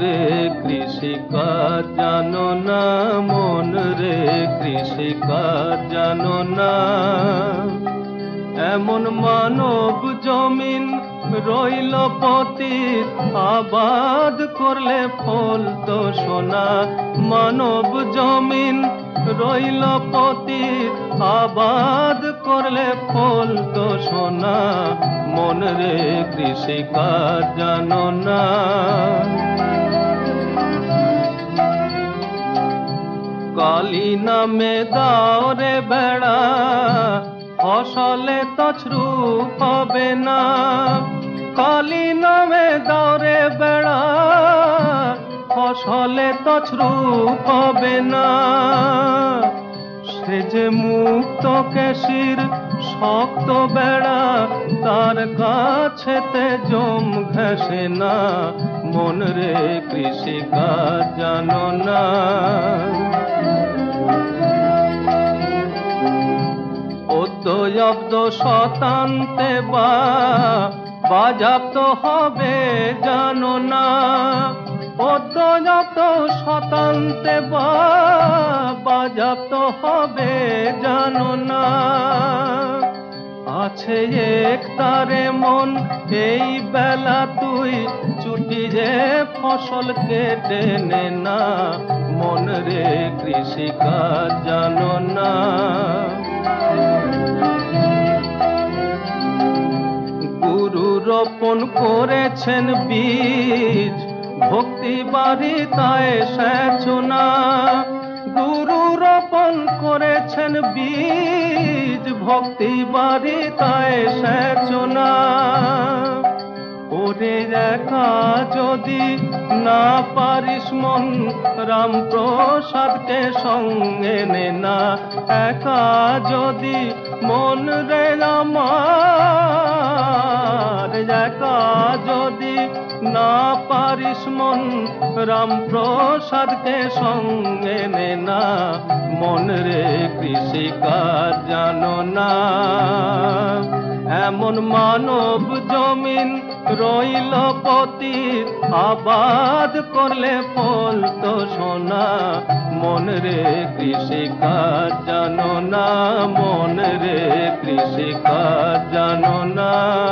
রে কৃষিকাজ জানো না, মন রে কৃষিকাজ জানো না। এমন মানব জমিন রইল পতিত, আবাদ করলে ফল তো সোনা। মানব জমিন রইল পতিত, আবাদ করলে ফল তো সোনা। মন রে কৃষিকাজ জানো না। কালী নামে দাও রে বেড়া, ফসলে তছরূপ হবে না। কালী নামে দাও রে বেড়া, ফসলে তছরূপ হবে না। সে যে মুক্ত কেশির শক্ত বেড়া, তার কাছেতে জম ঘেঁষে না। মন রে কৃষিকাজ জানো না। অব্দ শতান্তে বাজাপ্ত হবে জানো না। অব্দ শতান্তে বাজাপ্ত হবে জানো না। আছে এক তারে মন এই বেলা তুই চুটি যে ফসল কেটে নে না। মন রে কৃষিকাজ জানো না। গুরু রোপণ করেছেন বীজ, ভক্তি বাড়ি তাই সেচো না। গুরু রোপণ করেছেন বীজ, ভক্তি বাড়ি তাই সেচো না। ওরে একা যদি না পারিস মন, রামপ্রসাদকে সঙ্গে নে না। একা যদি মন রে আমার, একা যদি না পারিস মন, রামপ্রসাদকে সঙ্গে নে না। মন রে কৃষিকাজ জানো না। এমন মানব জমিন রইল পতিত, আবাদ করলে ফল তো সোনা। মন রে কৃষিকাজ জানো না, মন রে কৃষিকাজ জানো না।